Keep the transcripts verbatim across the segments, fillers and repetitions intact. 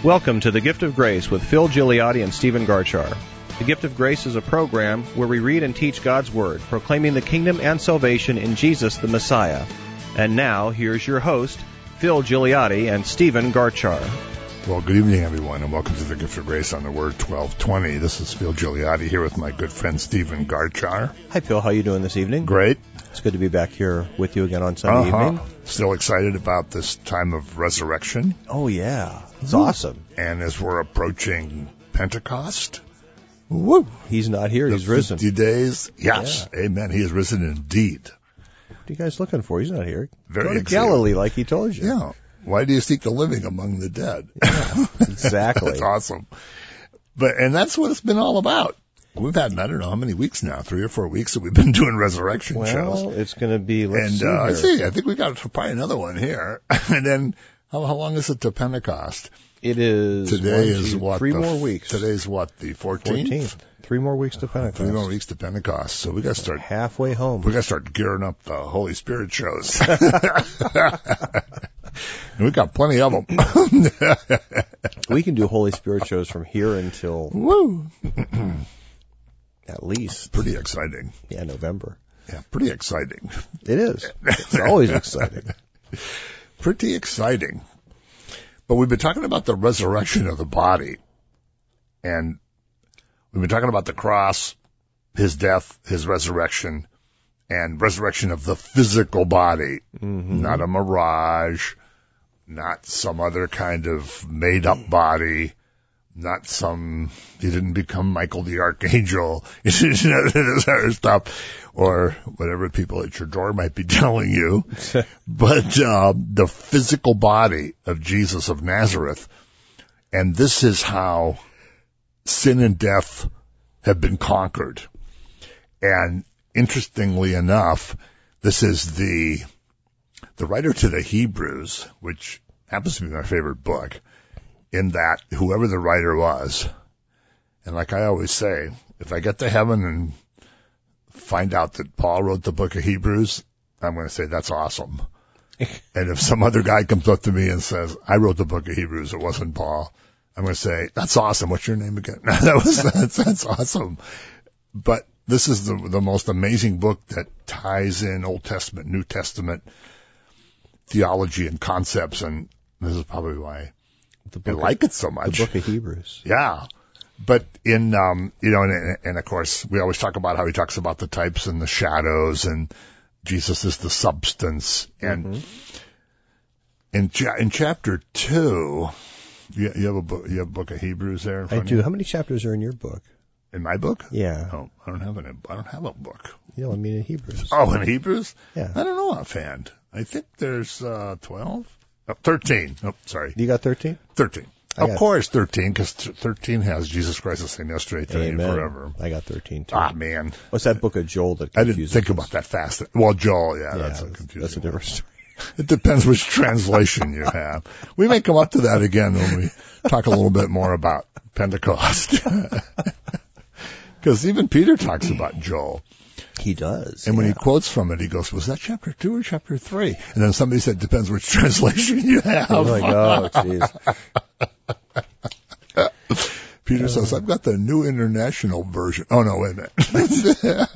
Welcome to The Gift of Grace with Phil Gigliotti and Stephen Garchar. The Gift of Grace is a program where we read and teach God's Word, proclaiming the kingdom and salvation in Jesus the Messiah. And now, here's your host, Phil Gigliotti and Stephen Garchar. Well, good evening, everyone, and welcome to The Gift of Grace on the Word twelve twenty. This is Phil Gigliotti here with my good friend Stephen Garchar. Hi, Phil. How are you doing this evening? Great. It's good to be back here with you again on Sunday uh-huh. evening. Still excited about this time of resurrection. Oh, yeah. It's Woo. awesome. And as we're approaching Pentecost, Woo. He's not here. He's risen. fifty days. Yes. Yeah. Amen. He is risen indeed. What are you guys looking for? He's not here. Very Go to excited. Galilee like he told you. Yeah. Why do you seek the living among the dead? Yeah, exactly. That's awesome. But, and that's what it's been all about. We've had, I don't know how many weeks now, three or four weeks that we've been doing resurrection well, shows. Well, it's going to be, let's and, see uh, I here. see, I think we got probably another one here. And then, how, how long is it to Pentecost? It is. Today one, is two, what? Three the, more weeks. Today's what, the fourteenth? fourteenth. Three more weeks to Pentecost. Three more weeks to Pentecost. So we got to start. Halfway home. We got to start gearing up the Holy Spirit shows. And we got plenty of them. We can do Holy Spirit shows from here until Woo. at least pretty exciting. Yeah, November. Yeah, pretty exciting. It is. It's always exciting. Pretty exciting. But we've been talking about the resurrection of the body, and we've been talking about the cross, his death, his resurrection, and resurrection of the physical body, mm-hmm. not a mirage, not some other kind of made-up body, not some, he didn't become Michael the Archangel, this other stuff, or whatever people at your door might be telling you. But uh, the physical body of Jesus of Nazareth, and this is how sin and death have been conquered. And interestingly enough, this is the the writer to the Hebrews, which happens to be my favorite book, in that whoever the writer was, and like I always say, if I get to heaven and find out that Paul wrote the book of Hebrews, I'm going to say that's awesome. And if some other guy comes up to me and says, I wrote the book of Hebrews, it wasn't Paul, I'm going to say, that's awesome. What's your name again? that was that's, that's awesome. But this is the the most amazing book that ties in Old Testament, New Testament theology and concepts, and this is probably why the book I like of, it so much. The book of Hebrews. Yeah. But in, um, you know, and, and of course, we always talk about how he talks about the types and the shadows, and Jesus is the substance. And mm-hmm. in cha- in chapter two, you, you have a book, you have a book of Hebrews there in front I do. of you? How many chapters are in your book? In my book? Yeah. Oh, I don't have an, I don't have a book. You know, I mean in Hebrews. Oh, in Hebrews? Yeah. I don't know offhand. I think there's, uh, twelve? Oh, thirteen. Oh, sorry. You got thirteen? thirteen. I of got course, thirteen, because thirteen has Jesus Christ the same yesterday, today, Amen. and forever. I got thirteen too. Ah, man. What's that book of Joel that I didn't confuses think us? about that fast. Well, Joel, yeah, Yeah, that's a that's, confusing that's a different one. story. It depends which translation you have. We may come up to that again when we talk a little bit more about Pentecost. Because even Peter talks about Joel. He does. And when yeah. he quotes from it, he goes, was that chapter two or chapter three? And then somebody said, depends which translation you have. I'm like, oh, jeez. Peter uh, says, I've got the New International Version. Oh, no, wait a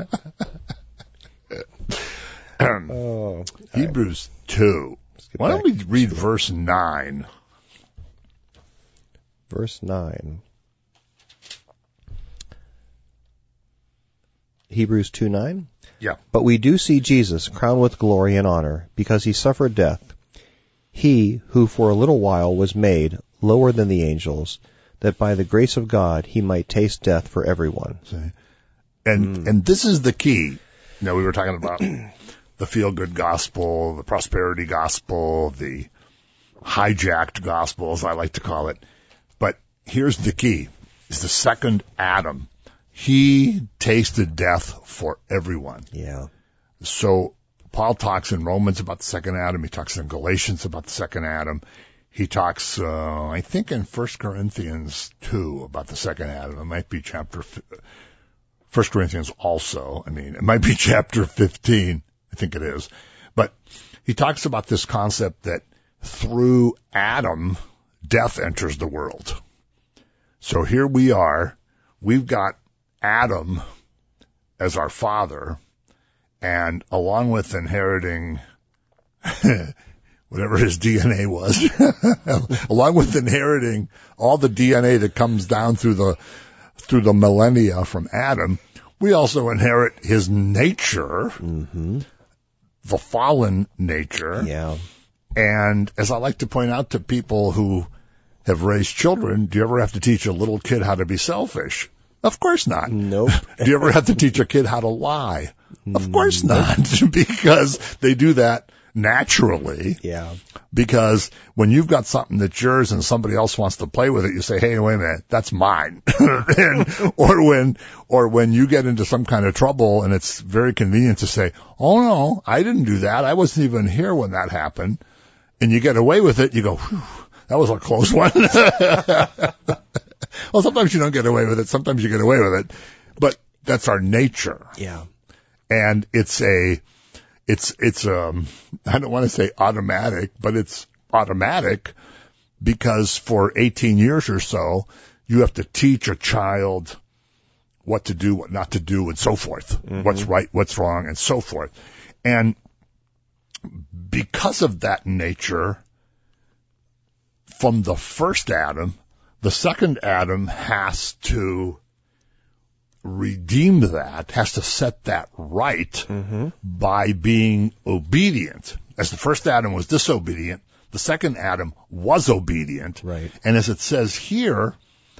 minute. oh, Hebrews right. two. Why don't we read verse nine? Verse nine. Hebrews two nine? Yeah. But we do see Jesus crowned with glory and honor, because he suffered death. He who for a little while was made lower than the angels, that by the grace of God he might taste death for everyone. And mm. and this is the key. You know, we were talking about the feel-good gospel, the prosperity gospel, the hijacked gospel, as I like to call it. But here's the key, is the second Adam. He tasted death for everyone. Yeah. So Paul talks in Romans about the second Adam. He talks in Galatians about the second Adam. He talks, uh, I think in First Corinthians two about the second Adam. It might be chapter, First Corinthians also. I mean, it might be chapter fifteen. I think it is. But he talks about this concept that through Adam, death enters the world. So here we are. We've got Adam as our father, and along with inheriting whatever his D N A was, along with inheriting all the D N A that comes down through the through the millennia from Adam, we also inherit his nature, mm-hmm. the fallen nature. Yeah. And as I like to point out to people who have raised children, do you ever have to teach a little kid how to be selfish? Of course not. Nope. Do you ever have to teach a kid how to lie? Of course nope. not, because they do that naturally. Yeah. Because when you've got something that's yours and somebody else wants to play with it, you say, hey, wait a minute, that's mine. and, or when, or when you get into some kind of trouble and it's very convenient to say, oh no, I didn't do that. I wasn't even here when that happened. And you get away with it. You go, whew, that was a close one. Well, sometimes you don't get away with it. Sometimes you get away with it. But that's our nature. Yeah. And it's a, It's, it's, um, I don't want to say automatic, but it's automatic because for eighteen years or so, you have to teach a child what to do, what not to do, and so forth. Mm-hmm. What's right, what's wrong, and so forth. And because of that nature, from the first Adam, the second Adam has to redeem that, has to set that right mm-hmm. by being obedient. As the first Adam was disobedient, the second Adam was obedient. Right. And as it says here,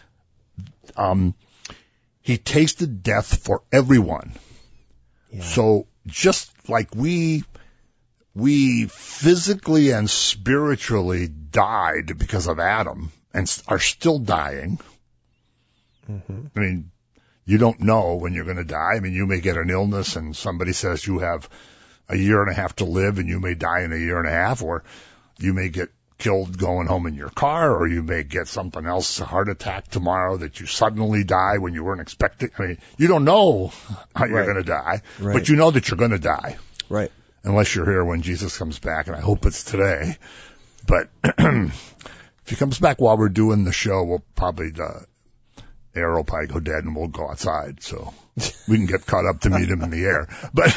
um, he tasted death for everyone. Yeah. So just like we, we physically and spiritually died because of Adam and are still dying. Mm-hmm. I mean, you don't know when you're going to die. I mean, you may get an illness and somebody says you have a year and a half to live and you may die in a year and a half, or you may get killed going home in your car, or you may get something else, a heart attack tomorrow that you suddenly die when you weren't expecting. I mean, you don't know how you're right. going to die, right. but you know that you're going to die. Right. Unless you're here when Jesus comes back, and I hope it's today. But if he comes back while we're doing the show, we'll probably, uh, air will probably go dead and we'll go outside so we can get caught up to meet him in the air. But,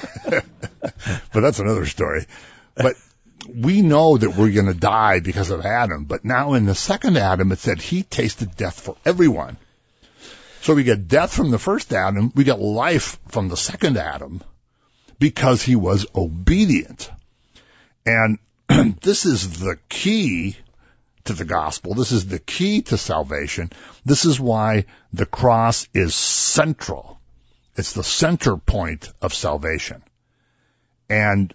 but that's another story. But we know that we're going to die because of Adam. But now in the second Adam, it said he tasted death for everyone. So we get death from the first Adam. We get life from the second Adam because he was obedient. And this is the key to the gospel. This is the key to salvation. This is why the cross is central. It's the center point of salvation. And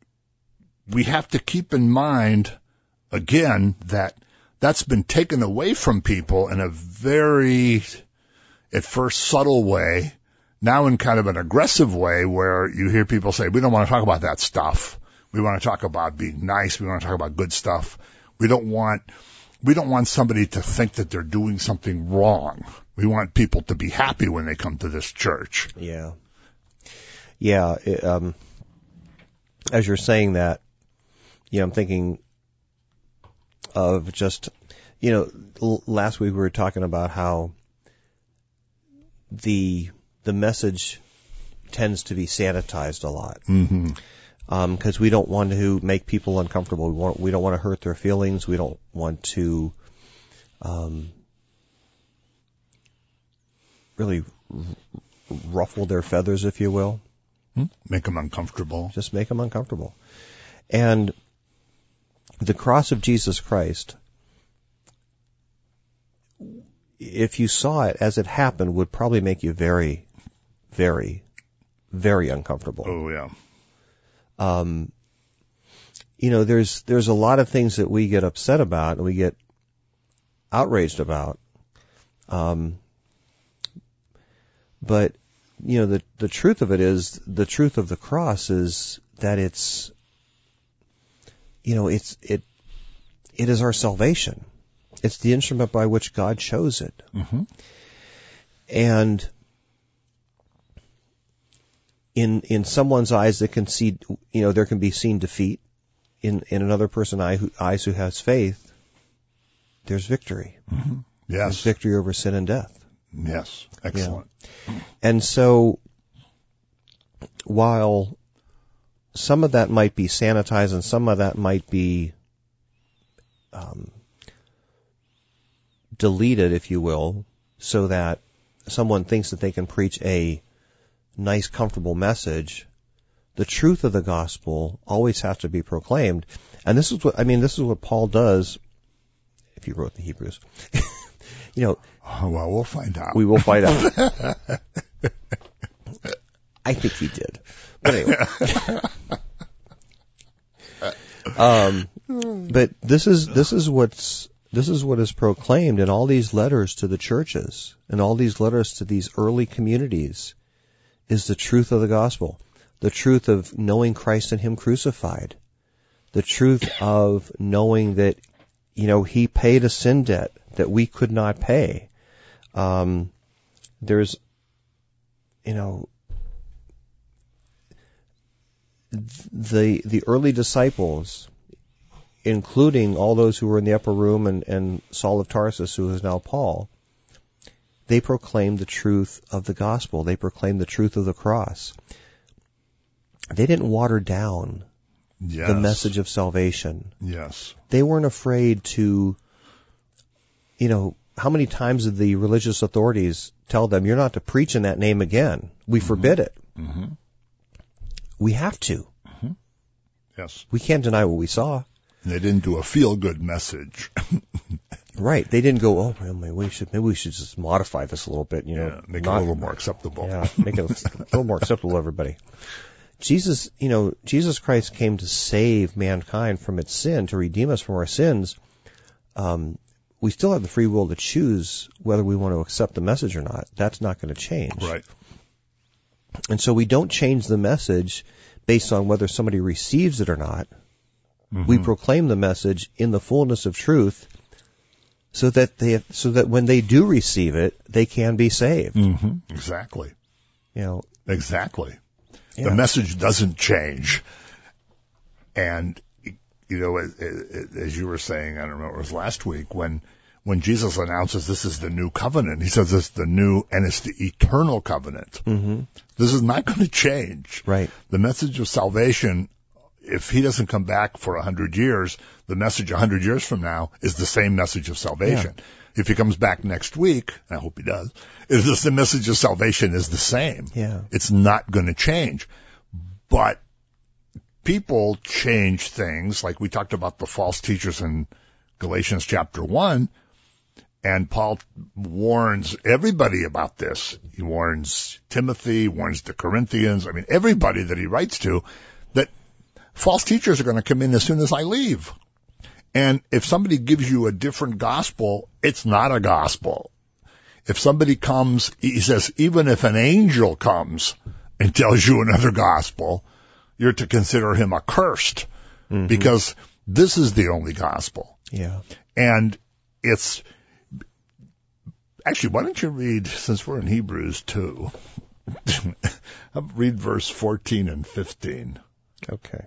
we have to keep in mind, again, that that's been taken away from people in a very, at first, subtle way, now in kind of an aggressive way where you hear people say, we don't want to talk about that stuff. We want to talk about being nice. We want to talk about good stuff. We don't want, we don't want somebody to think that they're doing something wrong. We want people to be happy when they come to this church. Yeah. Yeah. It, um, as you're saying that, you know, I'm thinking of just, you know, l- last week we were talking about how the, the message tends to be sanitized a lot. Mm-hmm. Um, cause we don't want to make people uncomfortable. We want, we don't want to hurt their feelings. We don't want to, um, really r- ruffle their feathers, if you will. Make them uncomfortable. Just make them uncomfortable. And the cross of Jesus Christ, if you saw it as it happened, would probably make you very, very, very uncomfortable. Oh, yeah. Um, you know, there's, there's a lot of things that we get upset about and we get outraged about. Um, but, you know, the, the truth of it is, the truth of the cross is that it's, you know, it's, it, it is our salvation. It's the instrument by which God chose it. Mm-hmm. And in, in someone's eyes that can see, you know, there can be seen defeat. In, in another person's eye who, eyes who has faith, there's victory. Mm-hmm. Yes. There's victory over sin and death. Yes. Excellent. Yeah. And so, while some of that might be sanitized and some of that might be um, deleted, if you will, so that someone thinks that they can preach a nice, comfortable message, the truth of the gospel always has to be proclaimed. And this is what, I mean, this is what Paul does, if he wrote the Hebrews. You know. Oh, well, we'll find out. We will find out. I think he did. But anyway. um, but this is, this is what's, this is what is proclaimed in all these letters to the churches and all these letters to these early communities is the truth of the gospel. The truth of knowing Christ and Him crucified. The truth of knowing that, you know, He paid a sin debt that we could not pay. Um, there's, you know, the the early disciples, including all those who were in the upper room and, and Saul of Tarsus, who is now Paul, they proclaimed the truth of the gospel. They proclaimed the truth of the cross. They didn't water down yes. the message of salvation. Yes. They weren't afraid to, you know, how many times did the religious authorities tell them, you're not to preach in that name again? We mm-hmm. forbid it. Mm-hmm. We have to. Mm-hmm. Yes. We can't deny what we saw. And they didn't do a feel-good message. Right. They didn't go, oh, well, maybe we should, maybe we should just modify this a little bit, you know. Yeah, make not, it a little more acceptable. Yeah, make it a little more acceptable to everybody. Jesus, you know, Jesus Christ came to save mankind from its sin, to redeem us from our sins. Um, we still have the free will to choose whether we want to accept the message or not. That's not going to change. Right. And so we don't change the message based on whether somebody receives it or not. Mm-hmm. We proclaim the message in the fullness of truth so that they, so that when they do receive it, they can be saved. Mm-hmm. Exactly. You know. Exactly. Yeah. The message doesn't change. And, you know, as, as you were saying, I don't know, it was last week, when when Jesus announces this is the new covenant, he says it's the new, and it's the eternal covenant. Mm-hmm. This is not going to change. Right. The message of salvation, if he doesn't come back for a hundred years, the message a hundred years from now is the same message of salvation. Yeah. If he comes back next week, and I hope he does, is this the message of salvation is the same. Yeah. It's not going to change. But people change things, like we talked about the false teachers in Galatians chapter one, and Paul warns everybody about this. He warns Timothy, warns the Corinthians, I mean, everybody that he writes to, that false teachers are going to come in as soon as I leave. And if somebody gives you a different gospel, it's not a gospel. If somebody comes, he says, even if an angel comes and tells you another gospel, you're to consider him accursed, mm-hmm. because this is the only gospel. Yeah. And it's, actually, why don't you read, since we're in Hebrews two, read verse fourteen and fifteen. Okay.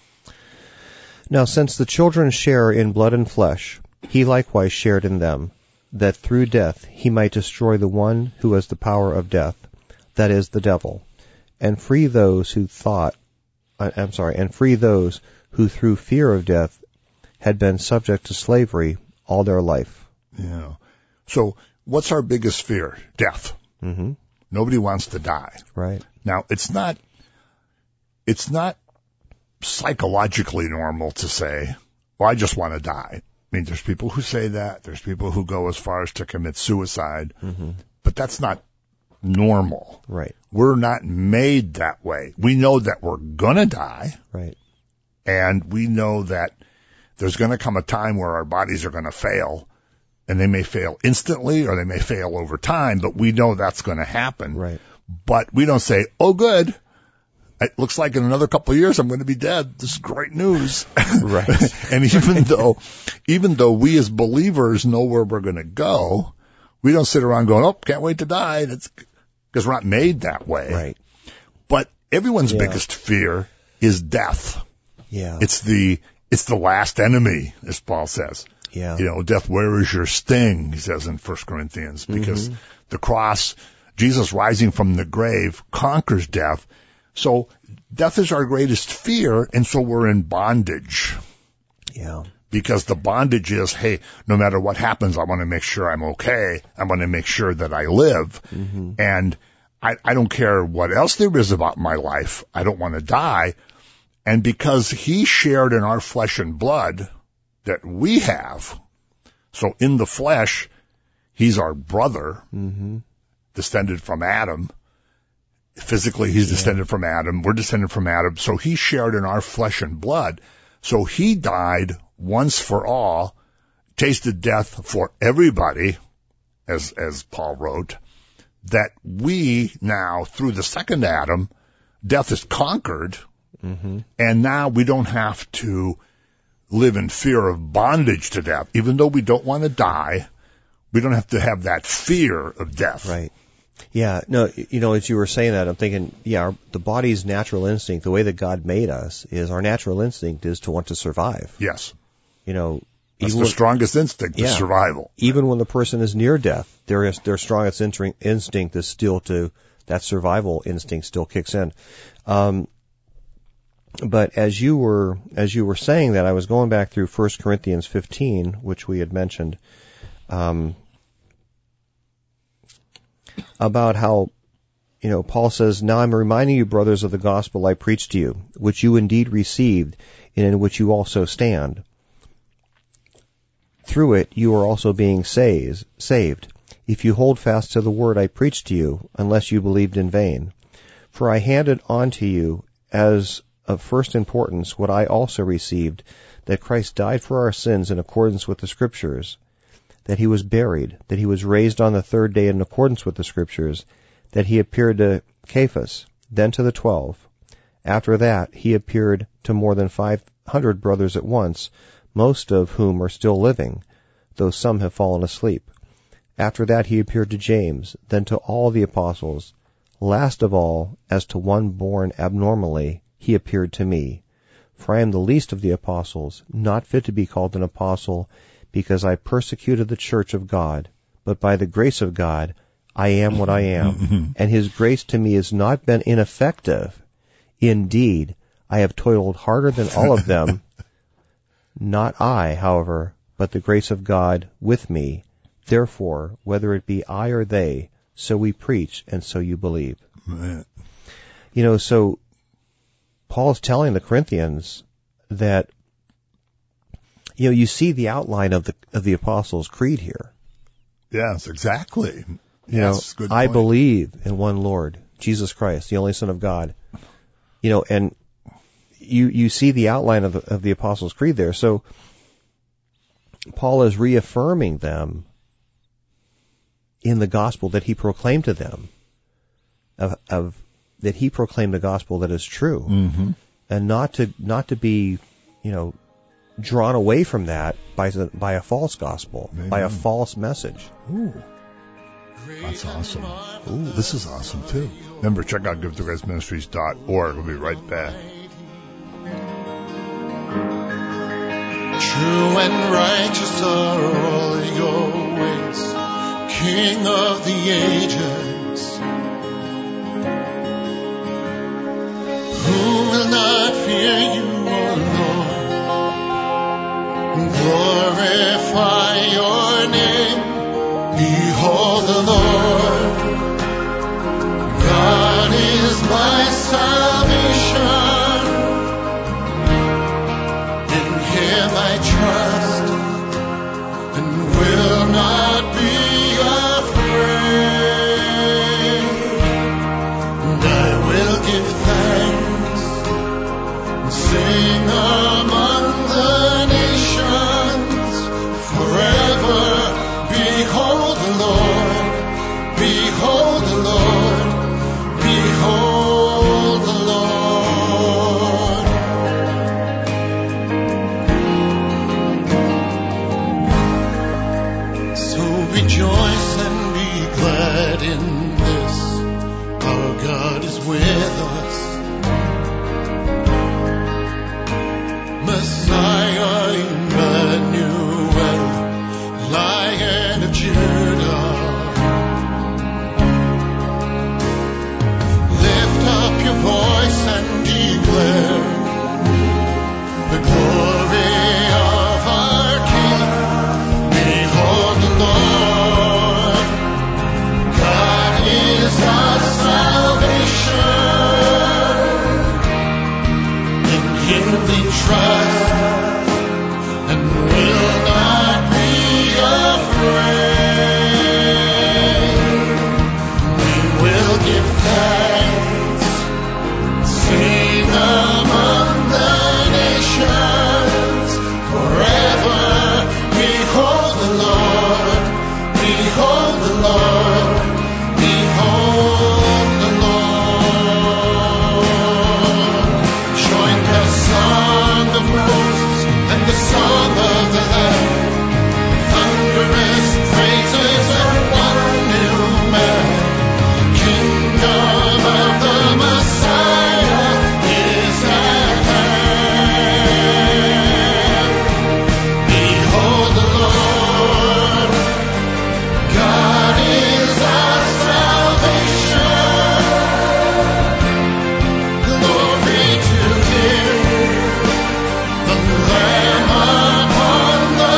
Now, since the children share in blood and flesh, he likewise shared in them, that through death he might destroy the one who has the power of death, that is, the devil, and free those who thought, I'm sorry, and free those who through fear of death had been subject to slavery all their life. Yeah. So, what's our biggest fear? Death. Mm-hmm. Nobody wants to die. Right. Now, it's not, it's not psychologically normal to say, well, I just want to die. I mean, there's people who say that. There's people who go as far as to commit suicide. Mm-hmm. But that's not normal. Right. We're not made that way. We know that we're going to die. Right. And we know that there's going to come a time where our bodies are going to fail. And they may fail instantly or they may fail over time, but we know that's going to happen. Right. But we don't say, oh, good. It looks like in another couple of years I'm going to be dead. This is great news. Right. And even though, even though we as believers know where we're going to go, we don't sit around going, oh, can't wait to die. That's because we're not made that way. Right. But everyone's Yeah. biggest fear is death. Yeah. It's the, it's the last enemy, as Paul says. Yeah. You know, death, where is your sting? He says in First Corinthians, because mm-hmm. the cross, Jesus rising from the grave conquers death. So death is our greatest fear, and so we're in bondage. Yeah. Because the bondage is, hey, no matter what happens, I want to make sure I'm okay. I want to make sure that I live. Mm-hmm. And I, I don't care what else there is about my life. I don't want to die. And because he shared in our flesh and blood that we have, so in the flesh, he's our brother, mm-hmm. descended from Adam. Physically, he's yeah. descended from Adam. We're descended from Adam. So he shared in our flesh and blood. So he died once for all, tasted death for everybody, as as Paul wrote, that we now, through the second Adam, death is conquered, mm-hmm. and now we don't have to live in fear of bondage to death. Even though we don't want to die, we don't have to have that fear of death. Right. Yeah, no, you know, as you were saying that, I'm thinking, yeah, our, the body's natural instinct, the way that God made us, is our natural instinct is to want to survive. Yes. You know, that's the when, strongest instinct, yeah, is survival. Even when the person is near death, their their strongest instinct is still to, that survival instinct still kicks in. Um, but as you were as you were saying that, I was going back through First Corinthians fifteen, which we had mentioned. Um, about how, you know, Paul says, now I'm reminding you, brothers, of the gospel I preached to you, which you indeed received, and in which you also stand. Through it you are also being saved, if you hold fast to the word I preached to you, unless you believed in vain. For I handed on to you as of first importance what I also received, that Christ died for our sins in accordance with the Scriptures, that he was buried, that he was raised on the third day in accordance with the Scriptures, that he appeared to Cephas, then to the twelve. After that, he appeared to more than five hundred brothers at once, most of whom are still living, though some have fallen asleep. After that, he appeared to James, then to all the apostles. Last of all, as to one born abnormally, he appeared to me. For I am the least of the apostles, not fit to be called an apostle, because I persecuted the church of God, but by the grace of God, I am what I am, and his grace to me has not been ineffective. Indeed, I have toiled harder than all of them, not I, however, but the grace of God with me. Therefore, whether it be I or they, so we preach, and so you believe. Right. You know, so Paul's telling the Corinthians that, you know, you see the outline of the of the Apostles' Creed here. Yes, exactly. You yes, know, good I point. believe in one Lord, Jesus Christ, the only Son of God. You know, and you you see the outline of the, of the Apostles' Creed there. So Paul is reaffirming them in the gospel that he proclaimed to them, of, of that he proclaimed the gospel that is true, mm-hmm. and not to not to be, you know, drawn away from that by the, by a false gospel, Amen. by a false message. Ooh, that's awesome. Ooh, this is awesome too. Remember, check out give to grace ministries dot org. We'll be right back. True and righteous are all your ways, King of the ages. Who will not fear you, O Lord? Glorify your name. Behold the Lord. God is my salvation. In him I trust and will not be afraid. And I will give thanks and sing among the nations forever. Behold the Lord, behold the Lord, behold the Lord. So rejoice and be glad in this, our God is with us. trust and will not be afraid. We will give thanks, sing among the nations forever. Behold the Lord, behold the Lord, behold the Lord. Join the song of Moses and the song of the Lamb, thunderous praises of one new man. Kingdom of the Messiah is at hand. Behold the Lord, God is our salvation. Glory to Him, the Lamb upon the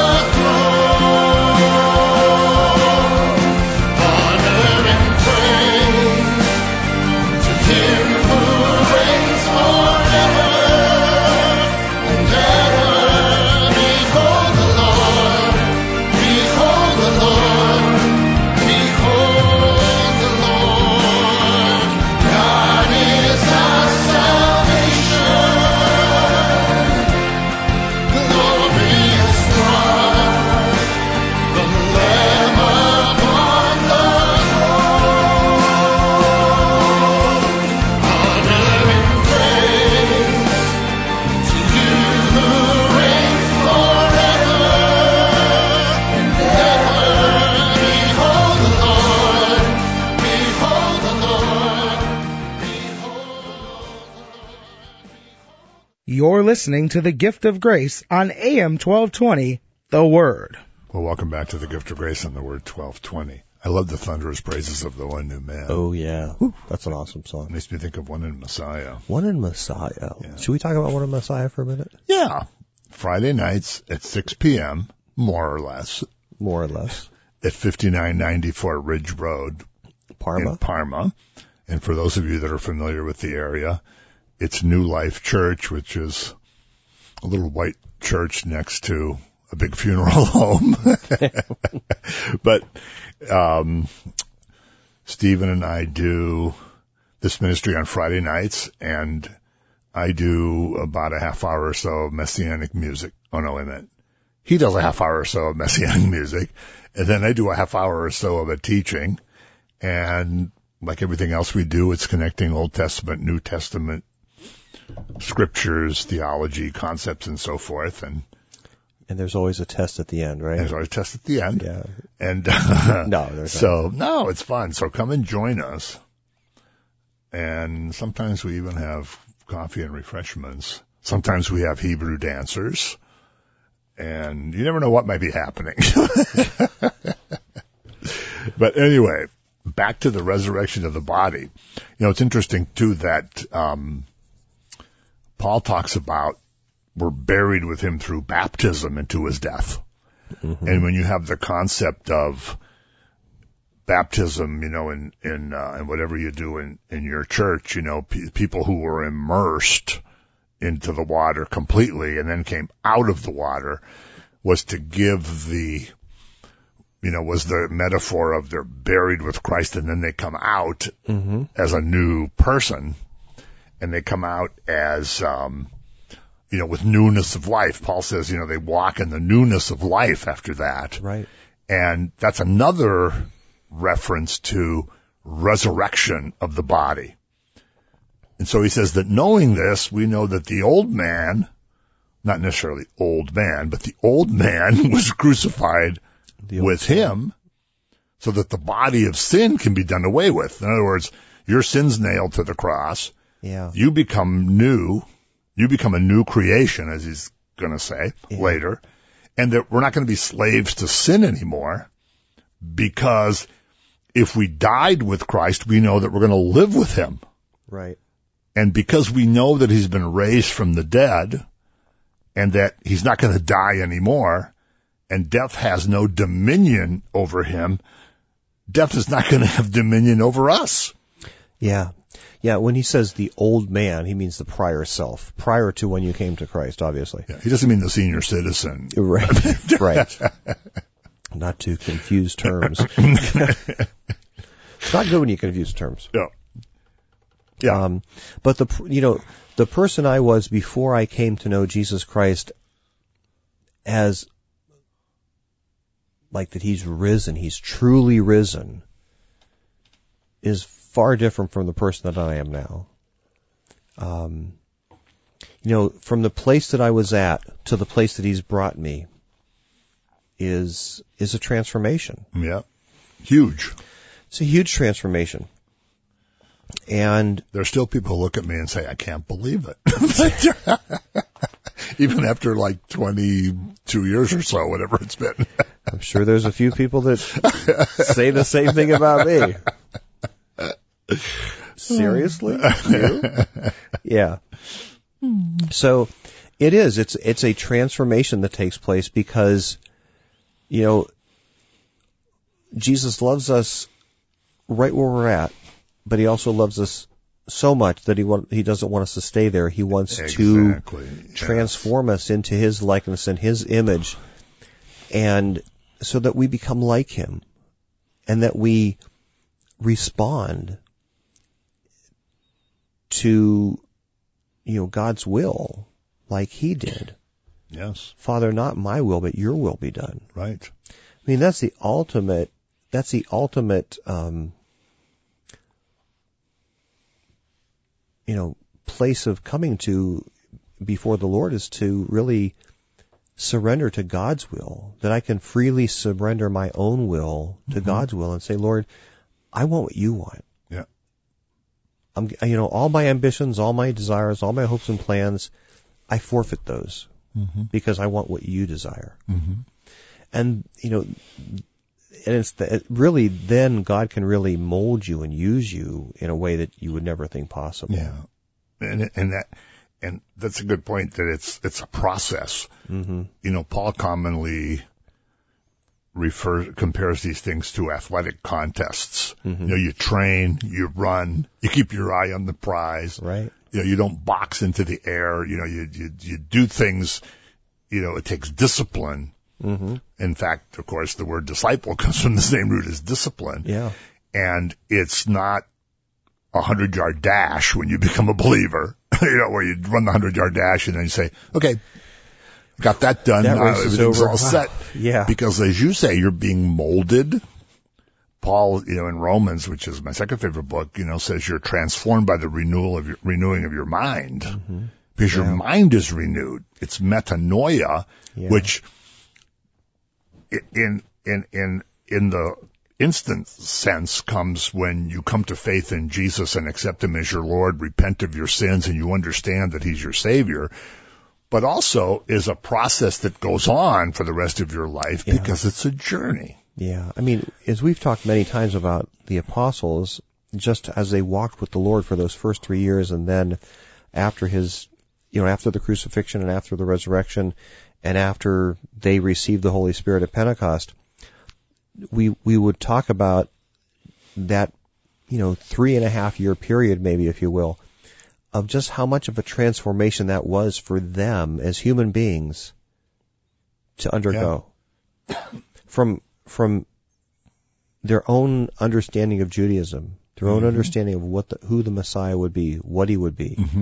throne. Honor and praise to Him who reigns forever and ever. Behold the Lord, behold the Lord, behold the Lord. God is our salvation. Glorious one, the Lamb upon the throne. Honor and praise to You who reign forever and ever. Behold the Lord, behold the Lord, behold the Lord. You're listening to The Gift of Grace on A M twelve twenty, The Word. Well, welcome back to the Gift of Grace on the Word twelve twenty. I love the thunderous praises of the one new man. Oh, yeah. Whew, that's an awesome It song. makes me think of one in Messiah. One in Messiah. Yeah. Should we talk about One in Messiah for a minute? Yeah. Friday nights at six p.m., more or less, More or less. at fifty-nine ninety-four Ridge Road Parma. in Parma. And for those of you that are familiar with the area, it's New Life Church, which is a little white church next to a big funeral home. But um, Stephen and I do this ministry on Friday nights, and I do about a half hour or so of Messianic music. Oh, no, I meant he does a half hour or so of Messianic music, and then I do a half hour or so of a teaching. And like everything else we do, it's connecting Old Testament, New Testament, scriptures, theology, concepts, and so forth. And And there's always a test at the end, right? there's always a test at the end. Yeah. And uh, No, there's so, no, it's fun. So come and join us. And sometimes we even have coffee and refreshments. Sometimes we have Hebrew dancers. And you never know what might be happening. But anyway, back to the resurrection of the body. You know, it's interesting, too, that um, Paul talks about we're buried with him through baptism into his death. Mm-hmm. And when you have the concept of baptism, you know, in, in, uh, in whatever you do in, in your church, you know, pe- people who were immersed into the water completely and then came out of the water was to give the, you know, was the metaphor of they're buried with Christ and then they come out mm-hmm. as a new person, and they come out as, um, you know, with newness of life. Paul says, you know, they walk in the newness of life after that. Right. And that's another reference to resurrection of the body. And so he says that knowing this, we know that the old man, not necessarily old man, but the old man was crucified with him so that the body of sin can be done away with. In other words, your sin's nailed to the cross. Yeah. You become new. You become a new creation, as he's going to say yeah. later. And that we're not going to be slaves to sin anymore, because if we died with Christ, we know that we're going to live with him. Right. And because we know that he's been raised from the dead and that he's not going to die anymore, and death has no dominion over him, death is not going to have dominion over us. Yeah. Yeah, when he says the old man, he means the prior self, prior to when you came to Christ, obviously. Yeah, he doesn't mean the senior citizen. Right, right. Not to confuse terms. It's not good when you confuse terms. Yeah. Yeah. Um, but the, you know, the person I was before I came to know Jesus Christ as, like that he's risen, he's truly risen, is far different from the person that I am now. Um, you know, from the place that I was at to the place that he's brought me is, is a transformation. Yeah. Huge. It's a huge transformation. And there's still people who look at me and say, I can't believe it. Even after like twenty-two years or so, whatever it's been. I'm sure there's a few people that say the same thing about me. Seriously? You? Yeah. So it is. It's, it's a transformation that takes place because, you know, Jesus loves us right where we're at, but he also loves us so much that he want, he doesn't want us to stay there. He wants exactly. to yes. transform us into his likeness and his image, and so that we become like him, and that we respond to, you know, God's will like he did. Yes. Father, not my will, but your will be done. Right. I mean, that's the ultimate, that's the ultimate, um, you know, place of coming to before the Lord is to really surrender to God's will, that I can freely surrender my own will to mm-hmm. God's will and say, Lord, I want what you want. Yeah. I'm, you know, all my ambitions, all my desires, all my hopes and plans, I forfeit those mm-hmm. because I want what you desire. Mm-hmm. And, you know, and it's the, really then God can really mold you and use you in a way that you would never think possible. Yeah. And, and that, and that's a good point that it's, it's a process. Mm-hmm. You know, Paul commonly refers, compares these things to athletic contests. Mm-hmm. You know, you train, you run, you keep your eye on the prize. Right. You know, you don't box into the air. You know, you, you, you do things, you know, it takes discipline. Mm-hmm. In fact, of course, the word disciple comes from the same root as discipline. Yeah. And it's not a hundred-yard dash when you become a believer, you know, where you run the hundred-yard dash and then you say, okay, got that done. That now race is everything's over. all set. Yeah. Because as you say, you're being molded. Paul, you know, in Romans, which is my second favorite book, you know, says you're transformed by the renewal of your, renewing of your mind. Mm-hmm. Because yeah. your mind is renewed. It's metanoia, yeah. which in, in, in, in the instant sense comes when you come to faith in Jesus and accept him as your Lord, repent of your sins, and you understand that he's your Savior, but also is a process that goes on for the rest of your life yeah. because it's a journey. Yeah. I mean, as we've talked many times about the apostles, just as they walked with the Lord for those first three years and then after his, you know, after the crucifixion and after the resurrection and after they received the Holy Spirit at Pentecost, we we would talk about that, you know, three and a half year period, maybe, if you will, of just how much of a transformation that was for them as human beings to undergo. Yeah. From from their own understanding of Judaism, their own mm-hmm. understanding of what the, who the Messiah would be, what he would be. Mm-hmm.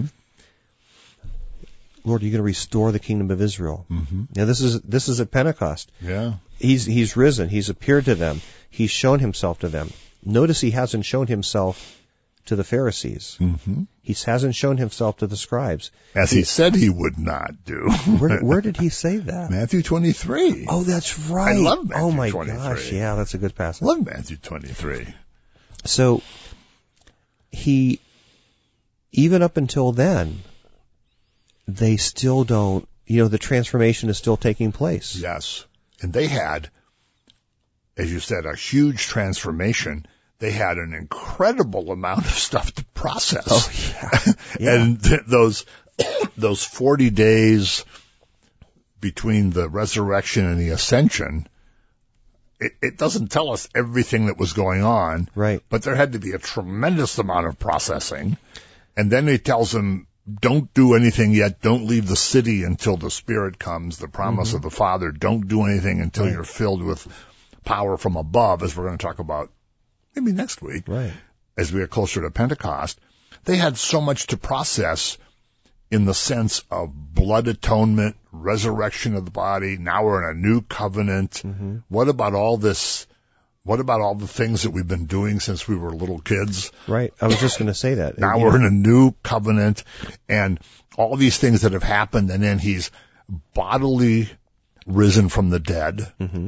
Lord, you're going to restore the kingdom of Israel. Mm-hmm. Now this is this is at Pentecost. Yeah. He's he's risen. He's appeared to them. He's shown himself to them. Notice he hasn't shown himself to the Pharisees. Mm-hmm. He hasn't shown himself to the scribes. As he, he said he would not do. where, where did he say that? Matthew twenty-three. Oh, that's right. I love Matthew oh my twenty-three. Gosh, yeah, that's a good passage. I love Matthew twenty-three. So he, even up until then, they still don't, you know, the transformation is still taking place. Yes. And they had, as you said, a huge transformation. They had an incredible amount of stuff to process. Oh, yeah. yeah. And th- those, those forty days between the resurrection and the ascension, it, it doesn't tell us everything that was going on. Right. But there had to be a tremendous amount of processing. And then he tells him, don't do anything yet. Don't leave the city until the Spirit comes, the promise Mm-hmm. of the Father. Don't do anything until Right. you're filled with power from above, as we're going to talk about maybe next week, Right. as we get closer to Pentecost. They had so much to process in the sense of blood atonement, resurrection of the body. Now we're in a new covenant. Mm-hmm. What about all this? What about all the things that we've been doing since we were little kids? Right. I was just going to say that. Now You we're know, in a new covenant, and all these things that have happened, and then he's bodily risen from the dead. Mm-hmm.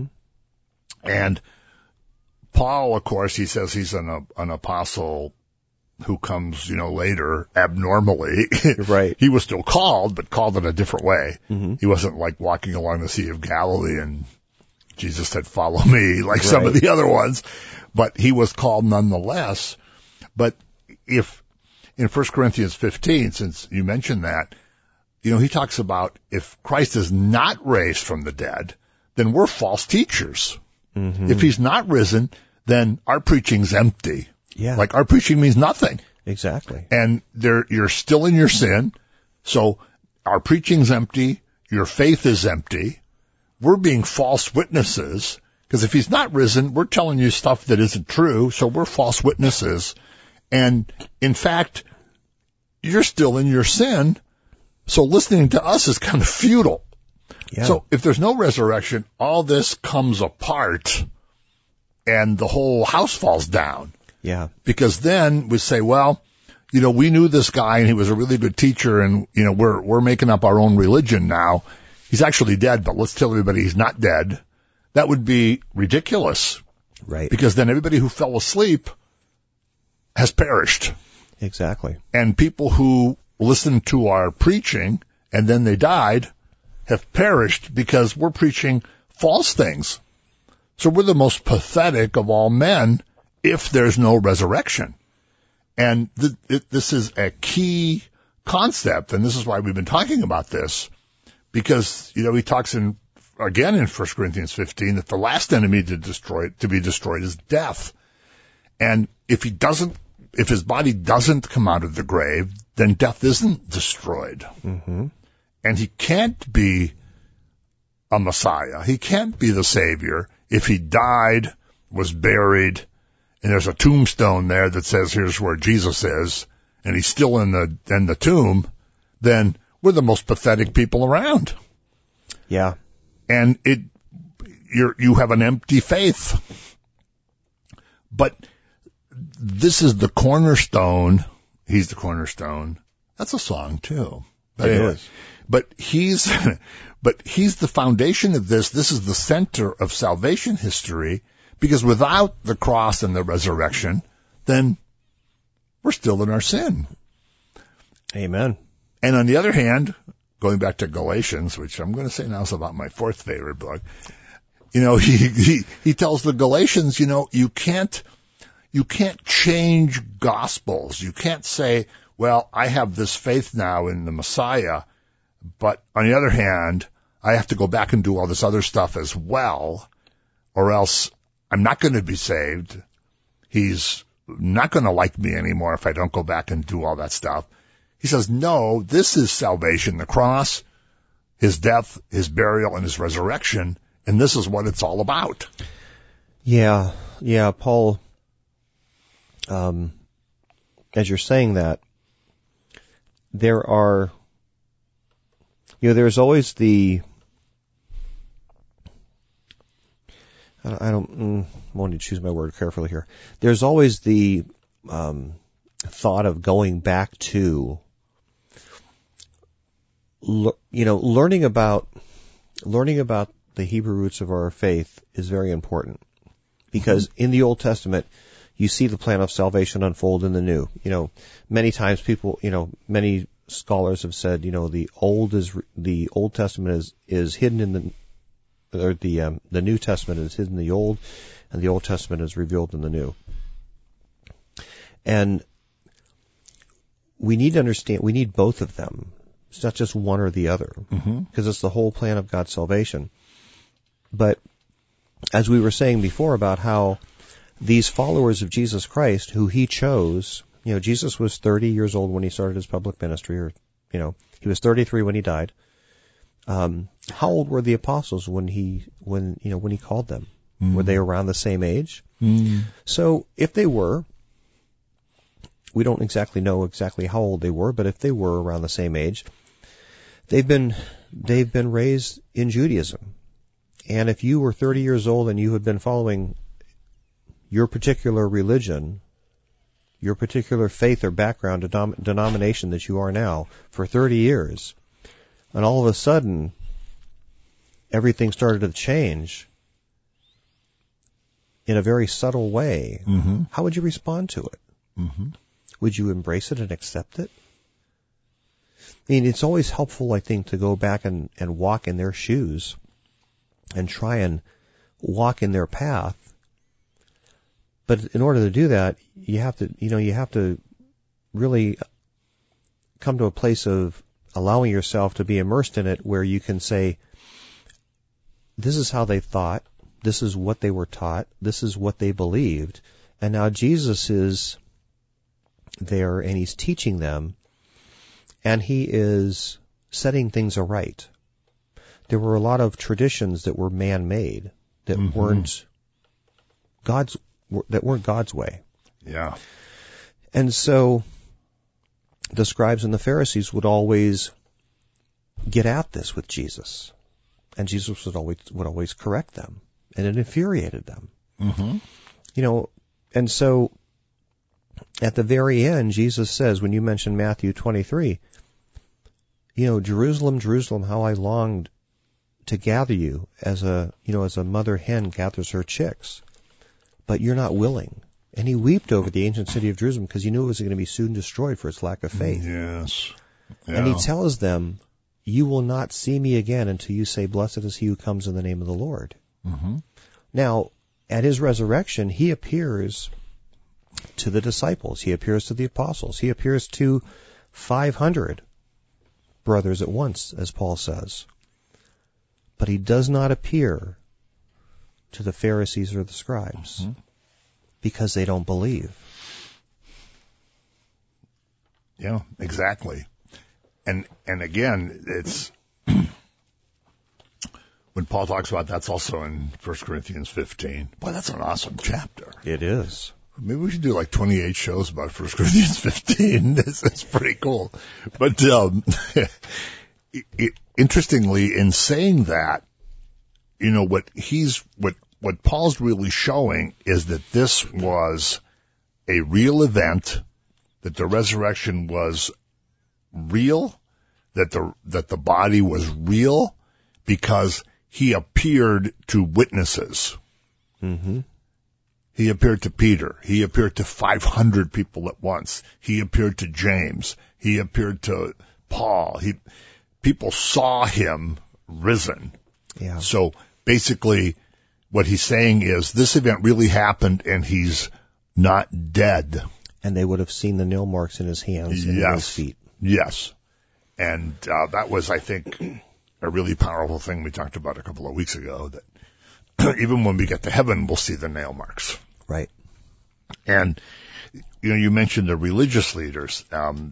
And Paul, of course, he says he's an, an apostle who comes, you know, later abnormally. Right. He was still called, but called in a different way. Mm-hmm. He wasn't like walking along the Sea of Galilee and Jesus said, follow me, like some of Right. the other ones. But he was called nonetheless. But if in First Corinthians fifteen, since you mentioned that, you know, he talks about if Christ is not raised from the dead, then we're false teachers. Mm-hmm. If he's not risen, then our preaching's empty. Yeah. Like our preaching means nothing. Exactly. And there, you're still in your sin. So our preaching's empty. Your faith is empty. We're being false witnesses. Because if he's not risen, we're telling you stuff that isn't true. So we're false witnesses. And in fact, you're still in your sin. So listening to us is kind of futile. Yeah. So if there's no resurrection, all this comes apart and the whole house falls down. Yeah. Because then we say, well, you know, we knew this guy and he was a really good teacher and, you know, we're, we're making up our own religion now. He's actually dead, but let's tell everybody he's not dead. That would be ridiculous Right. because then everybody who fell asleep has perished. Exactly. And people who listened to our preaching and then they died have perished because we're preaching false things. So we're the most pathetic of all men if there's no resurrection. And th- it, this is a key concept, and this is why we've been talking about this, because, you know, he talks in, again in First Corinthians fifteen, that the last enemy to destroy, to be destroyed is death. And if he doesn't, if his body doesn't come out of the grave, then death isn't destroyed. Mm-hmm. And he can't be a Messiah. He can't be the Savior if he died, was buried, and there's a tombstone there that says here's where Jesus is, and he's still in the in the tomb. Then we're the most pathetic people around. Yeah. And it you you have an empty faith. But this is the cornerstone. He's the cornerstone. That's a song too. But It anyway, is. But he's, but he's the foundation of this. This is the center of salvation history, because without the cross and the resurrection, then we're still in our sin. Amen. And on the other hand, going back to Galatians, which I'm going to say now is about my fourth favorite book, you know, he, he, he tells the Galatians, you know, you can't, you can't change gospels. You can't say, well, I have this faith now in the Messiah, but on the other hand, I have to go back and do all this other stuff as well, or else I'm not going to be saved. He's not going to like me anymore if I don't go back and do all that stuff. He says, no, this is salvation, the cross, his death, his burial, and his resurrection, and this is what it's all about. Yeah. Yeah. Paul, um, as you're saying that, there are, you know, there's always the, I don't, I don't mm, want to choose my word carefully here. There's always the um, thought of going back to, you know, learning about, learning about the Hebrew roots of our faith is very important, because in the Old Testament, you see the plan of salvation unfold in the New. You know, many times people, you know, many scholars have said, you know, the old is the Old Testament is is hidden in the, or the um, the New Testament is hidden in the Old, and the Old Testament is revealed in the New. And we need to understand, we need both of them. It's not just one or the other, because mm-hmm. it's the whole plan of God's salvation. But as we were saying before about how these followers of Jesus Christ, who he chose, you know, Jesus was thirty years old when he started his public ministry, or, you know, he was thirty-three when he died. Um, how old were the apostles when he, when, you know, when he called them? Mm. Were they around the same age? Mm. So if they were, we don't exactly know exactly how old they were, but if they were around the same age, they've been, they've been raised in Judaism. And if you were thirty years old and you had been following your particular religion, your particular faith or background, denom- denomination that you are now, for thirty years, and all of a sudden, everything started to change in a very subtle way, mm-hmm. how would you respond to it? Mm-hmm. Would you embrace it and accept it? I mean, it's always helpful, I think, to go back and, and walk in their shoes and try and walk in their path. But in order to do that, you have to, you know, you have to really come to a place of allowing yourself to be immersed in it where you can say, this is how they thought, this is what they were taught, this is what they believed, and now Jesus is there and he's teaching them, and he is setting things aright. There were a lot of traditions that were man-made, that mm-hmm. weren't God's, that weren't God's way. Yeah. And so the scribes and the Pharisees would always get at this with Jesus, and Jesus would always would always correct them, and it infuriated them. Mm-hmm. You know, and so at the very end, Jesus says, when you mention Matthew twenty-three, you know, Jerusalem, Jerusalem, how I longed to gather you as a, you know, as a mother hen gathers her chicks, but you're not willing. And he wept over the ancient city of Jerusalem because he knew it was going to be soon destroyed for its lack of faith. Yes. Yeah. And he tells them, you will not see me again until you say, blessed is he who comes in the name of the Lord. Mm-hmm. Now, at his resurrection, he appears to the disciples. He appears to the apostles. He appears to five hundred brothers at once, as Paul says. But he does not appear to the Pharisees or the scribes. Mm-hmm. Because they don't believe. Yeah, exactly. And and again, it's when Paul talks about that's also in First Corinthians fifteen. Boy, that's an awesome chapter. It is. Maybe we should do like twenty-eight shows about First Corinthians fifteen. This is pretty cool. But um, it, it, interestingly, in saying that, you know what he's what. What Paul's really showing is that this was a real event, that the resurrection was real, that the that the body was real, because he appeared to witnesses. Mm-hmm. He appeared to Peter. He appeared to five hundred people at once. He appeared to James. He appeared to Paul. He people saw him risen. Yeah. So basically, what he's saying is this event really happened and he's not dead. And they would have seen the nail marks in his hands and yes. in his feet. Yes. And uh, that was, I think, a really powerful thing we talked about a couple of weeks ago, that even when we get to heaven, we'll see the nail marks. Right. And, you know, you mentioned the religious leaders. Um,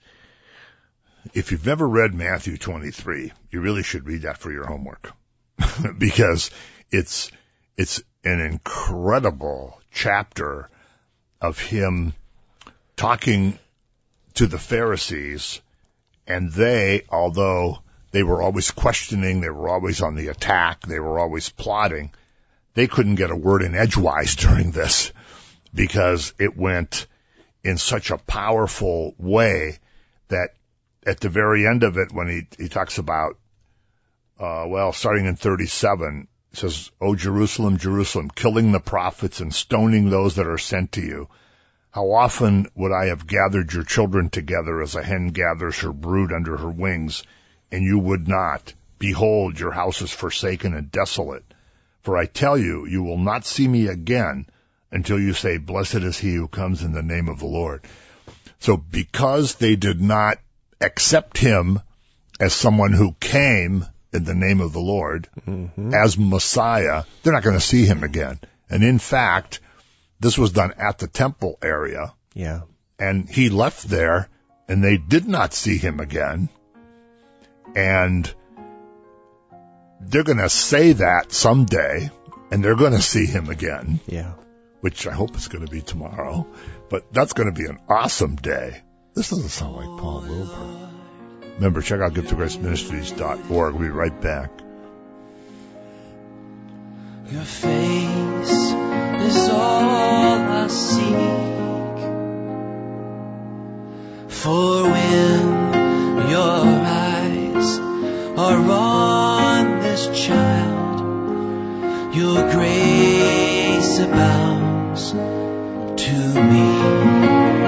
if you've never read Matthew twenty-three, you really should read that for your homework. Because it's It's an incredible chapter of him talking to the Pharisees, and they, although they were always questioning, they were always on the attack, they were always plotting, they couldn't get a word in edgewise during this because it went in such a powerful way that at the very end of it, when he, he talks about, uh, well, starting in thirty-seven, it says, O Jerusalem, Jerusalem, killing the prophets and stoning those that are sent to you. How often would I have gathered your children together as a hen gathers her brood under her wings, and you would not. Behold, your house is forsaken and desolate. For I tell you, you will not see me again until you say, blessed is he who comes in the name of the Lord. So because they did not accept him as someone who came in the name of the Lord Mm-hmm. as Messiah, they're not going to see him again. And in fact, this was done at the temple area, Yeah. and he left there, and they did not see him again. And they're going to say that someday, and they're going to see him again, Yeah. which I hope is going to be tomorrow. But that's going to be an awesome day. This doesn't sound like Paul Wilbur. Remember, check out gift of grace ministries dot org. We'll be right back. Your face is all I seek. For when your eyes are on this child, your grace abounds to me.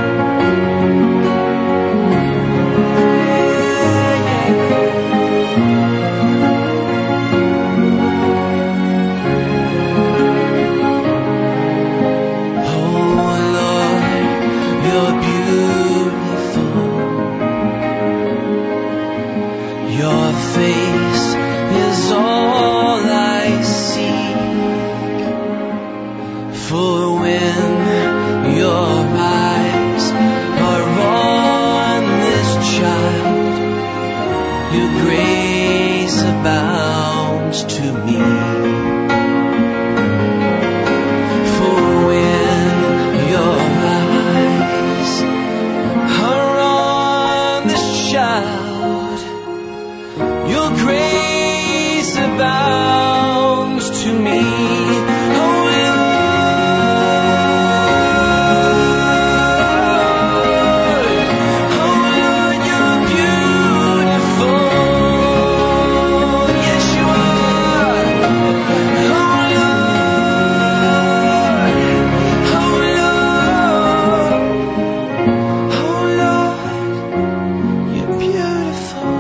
Your face is all I seek. For when your eyes are on this child, your grace abounds to me. For when your eyes are on this child, your grace abounds to me. Oh, Lord, oh, Lord, you're beautiful. Yes, you are. Oh, Lord, oh, Lord, oh, Lord, you're beautiful.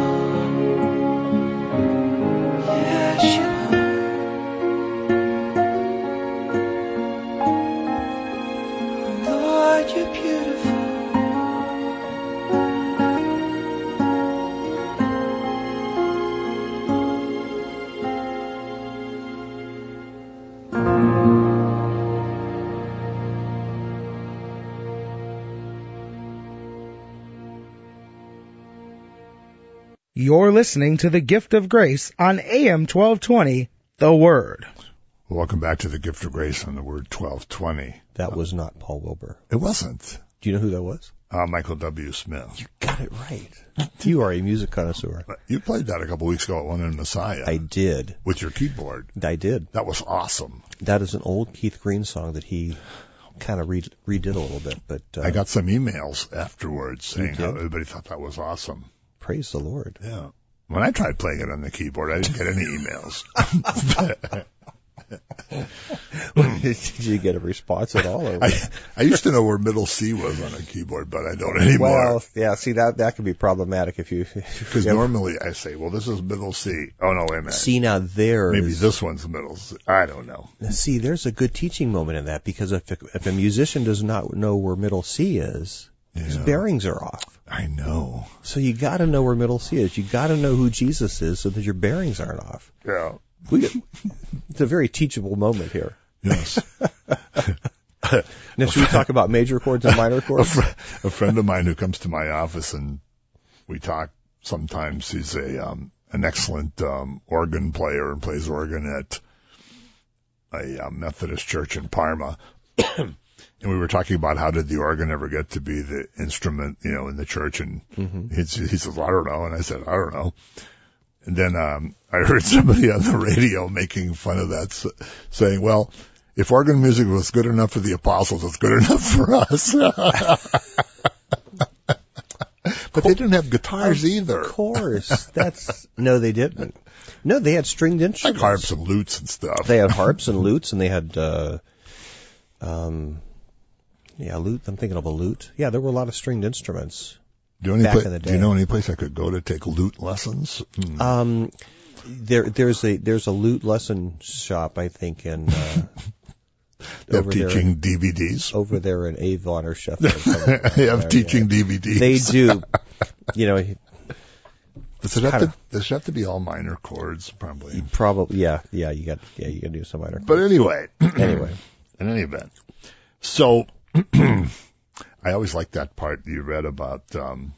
Yes, you are. Lord, you're beautiful. You're listening to the Gift of Grace on A M twelve twenty, The Word. Welcome back to the Gift of Grace on the Word twelve twenty. That was not Paul Wilbur. It wasn't. Do you know who that was? Uh, Michael W. Smith. You got it right. You are a music connoisseur. You played that a couple weeks ago at One in Messiah I did. with your keyboard. I did. That was awesome. That is an old Keith Green song that he kind of re- redid a little bit, but uh, I got some emails afterwards saying how did? everybody thought that was awesome. praise the Lord. Yeah. When I tried playing it on the keyboard, I didn't get any emails. Did you get a response at all? Or I, I used to know where middle C was on a keyboard, but I don't anymore. well, yeah, see, that that could be problematic if you... Because normally I say, well, this is middle C. Oh, no, wait a minute. See, now there's... Maybe this one's middle C. I don't know. See, there's a good teaching moment in that, because if, if a musician does not know where middle C is, his Yeah. bearings are off. I know. So you got to know where middle C is. You got to know who Jesus is so that your bearings aren't off. Yeah. We get, it's a very teachable moment here. Yes. Now, should we talk about major chords and minor a, chords? fr- a friend of mine who comes to my office and we talk sometimes, he's a um, an excellent um, organ player and plays organ at a uh, Methodist church in Parma. And we were talking about how did the organ ever get to be the instrument, you know, in the church. And Mm-hmm. he, he says, I don't know. And I said, I don't know. And then um, I heard somebody on the radio making fun of that, s- saying, well, if organ music was good enough for the apostles, it's good enough for us. But they didn't have guitars either. Of course. That's no, they didn't. No, they had stringed Like instruments. harps and lutes and stuff. They had harps and lutes, and they had, uh, um, yeah, lute. I'm thinking of a lute. Yeah, there were a lot of stringed instruments. do, you know any back pla- in the do you day. know any place I could go to take lute lessons? Hmm. Um, there, there's a there's a lute lesson shop, I think, in uh, They have over there teaching in- D V Ds. over there in Avon or Sheffield. somewhere They have there, teaching yeah. D V Ds. They do. You know, Does it have kinda- to, does it have to be all minor chords? Probably. Probably, yeah, yeah. You got, yeah, you got to do some minor. But anyway, Anyway, in any event. So, I always like that part you read about, um,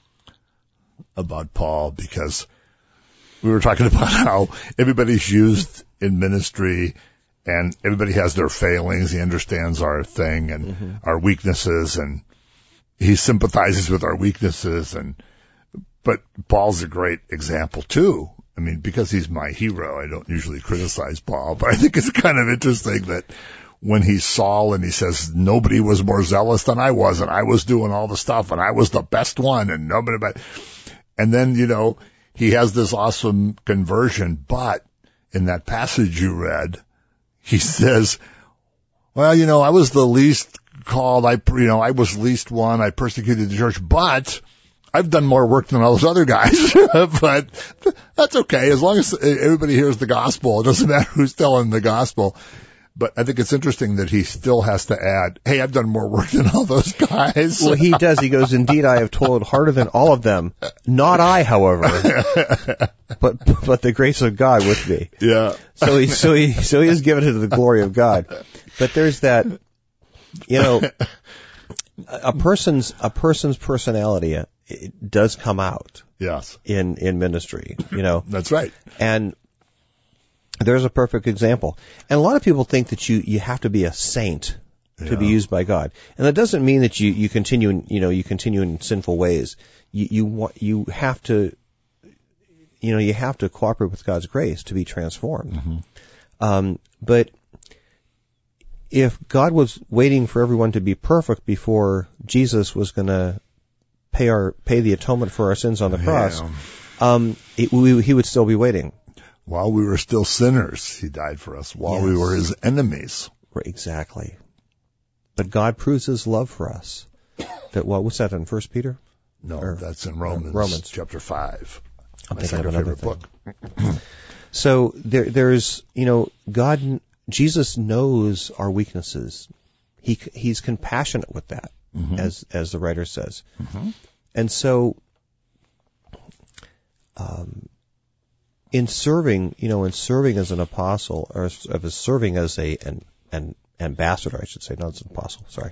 about Paul, because we were talking about how everybody's used in ministry and everybody has their failings. He understands our thing and Mm-hmm. our weaknesses, and he sympathizes with our weaknesses. And, but Paul's a great example too. I mean, because he's my hero, I don't usually criticize Paul, but I think it's kind of interesting that when he's Saul and he says, nobody was more zealous than I was, and I was doing all the stuff, and I was the best one, and nobody but, and then, you know, he has this awesome conversion, but in that passage you read, he says, well, you know, I was the least called, I, you know, I was least one, I persecuted the church, but I've done more work than all those other guys. But that's okay, as long as everybody hears the gospel. It doesn't matter who's telling the gospel. But I think it's interesting that he still has to add, hey, I've done more work than all those guys. well, he does. He goes, indeed, I have toiled harder than all of them. Not I, however, but but the grace of God with me. Yeah. So he so he so he is given to the glory of God. But there's that, you know, a person's a person's personality, it does come out Yes. in in ministry. You know, That's right. and there's a perfect example. And a lot of people think that you, you have to be a saint to be Yeah. used by God. And that doesn't mean that you, you continue in, you know, you continue in sinful ways. You, you want, you have to, you know, you have to cooperate with God's grace to be transformed. Mm-hmm. Um, but if God was waiting for everyone to be perfect before Jesus was going to pay our, pay the atonement for our sins on the cross, Yeah. um, it, we, he would still be waiting. While we were still sinners, he died for us. While we Yes. were his enemies. Right, exactly. But God proves his love for us. That what what's that in First Peter? No, Or- that's in Romans, Romans. chapter five. I'm My thinking of second another favorite thing. book. So there there's, you know, God Jesus knows our weaknesses. He he's compassionate with that, Mhm. as as the writer says. Mhm. And so um in serving, you know, in serving as an apostle, or as, of serving as a an, an ambassador, I should say, not as an apostle. Sorry.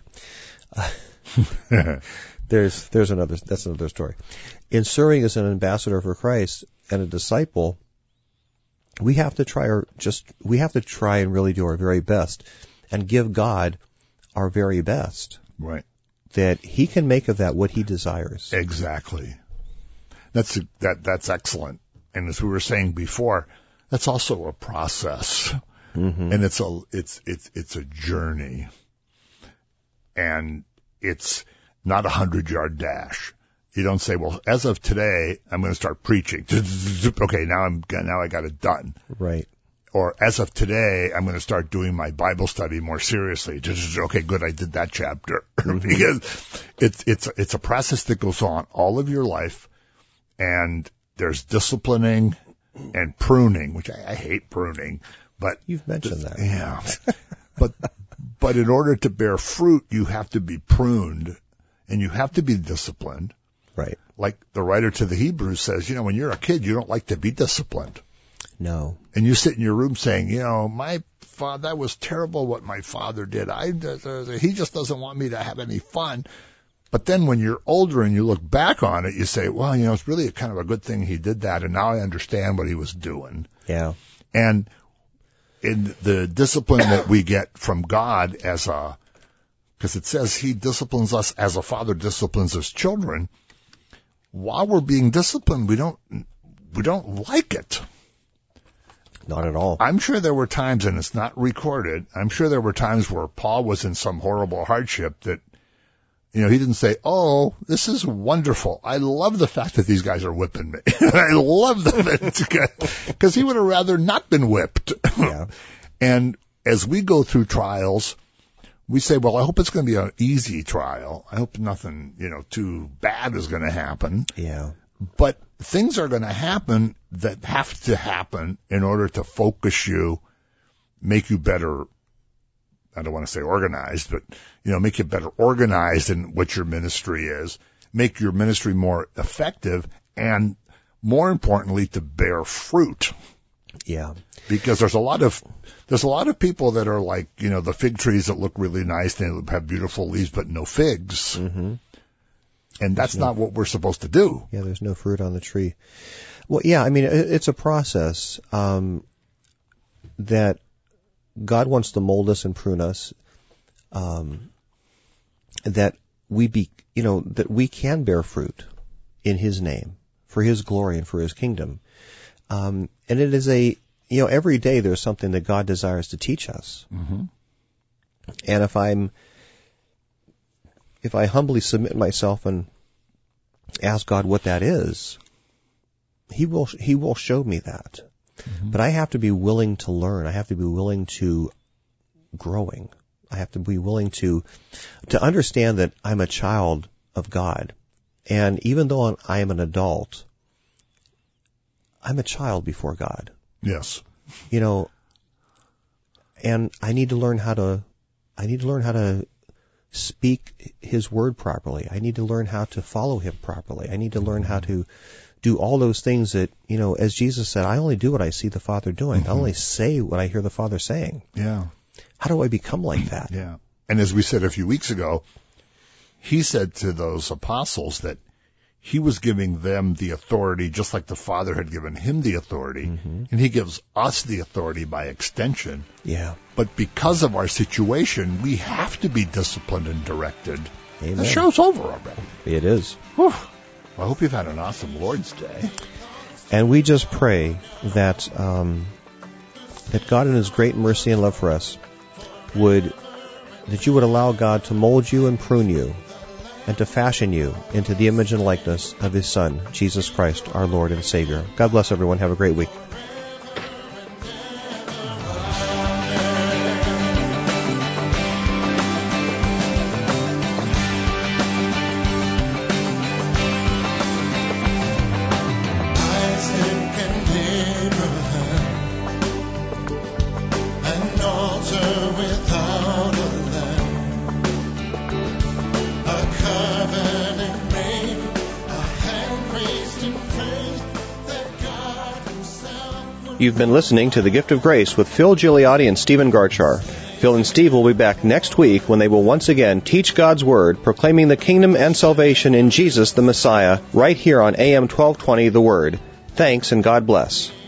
Uh, there's there's another that's another story. In serving as an ambassador for Christ and a disciple, we have to try our just we have to try and really do our very best and give God our very best, Right. that He can make of that what He desires. Exactly. That's that. That's excellent. And as we were saying before, that's also a process, Mm-hmm. and it's a it's it's it's a journey, and it's not a hundred yard dash. You don't say, well, as of today, I'm going to start preaching. Okay, now I'm now I got it done. Right. Or as of today, I'm going to start doing my Bible study more seriously. Okay, good, I did that chapter. Because it's it's it's a process that goes on all of your life, and there's disciplining and pruning, which I, I hate pruning, but You've mentioned that. yeah, but but in order to bear fruit, you have to be pruned, and you have to be disciplined. Right. Like the writer to the Hebrews says, you know, when you're a kid, you don't like to be disciplined. No. And you sit in your room saying, you know, my father, that was terrible what my father did. I, uh, he just doesn't want me to have any fun. But then when you're older and you look back on it, you say, well, you know, it's really a kind of a good thing he did that. And now I understand what he was doing. Yeah. And in the discipline that we get from God as a, because it says he disciplines us as a father disciplines his children. While we're being disciplined, we don't, we don't like it. Not at all. I'm sure there were times, and it's not recorded, I'm sure there were times where Paul was in some horrible hardship that, you know, he didn't say, oh, this is wonderful. I love the fact that these guys are whipping me. I love them. Because he would have rather not been whipped. Yeah. And as we go through trials, we say, well, I hope it's going to be an easy trial. I hope nothing, you know, too bad is going to happen. Yeah. But things are going to happen that have to happen in order to focus you, make you better, I don't want to say organized, but, you know, make you better organized in what your ministry is, make your ministry more effective. And more importantly, to bear fruit. Yeah. Because there's a lot of there's a lot of people that are like, you know, the fig trees that look really nice, they have beautiful leaves, but no figs. Mm-hmm. And that's no, not what we're supposed to do. Yeah, there's no fruit on the tree. Well, yeah, I mean, it, it's a process um, that God wants to mold us and prune us, um, that we be, you know, that we can bear fruit in His name, for His glory and for His kingdom. Um, and it is a, you know, every day there's something that God desires to teach us. Mm-hmm. And if I'm, if I humbly submit myself and ask God what that is, He will, He will show me that. Mm-hmm. But I have to be willing to learn. I have to be willing to growing. I have to be willing to, to understand that I'm a child of God. And even though I am an adult, I'm a child before God. Yes. You know, and I need to learn how to, I need to learn how to speak His word properly. I need to learn how to follow Him properly. I need to learn how to do all those things that, you know, as Jesus said, I only do what I see the Father doing. Mm-hmm. I only say what I hear the Father saying. Yeah. How do I become like that? Yeah. And as we said a few weeks ago, He said to those apostles that He was giving them the authority just like the Father had given Him the authority. Mm-hmm. And He gives us the authority by extension. Yeah. But because of our situation, we have to be disciplined and directed. Amen. The show's over already. It is. Whew. I hope you've had an awesome Lord's Day. And we just pray that um, that God in His great mercy and love for us would, that you would allow God to mold you and prune you and to fashion you into the image and likeness of His Son, Jesus Christ, our Lord and Savior. God bless everyone. Have a great week. You've been listening to The Gift of Grace with Phil Gigliotti and Stephen Garchar. Phil and Steve will be back next week when they will once again teach God's Word, proclaiming the kingdom and salvation in Jesus the Messiah, right here on A M twelve twenty The Word. Thanks and God bless.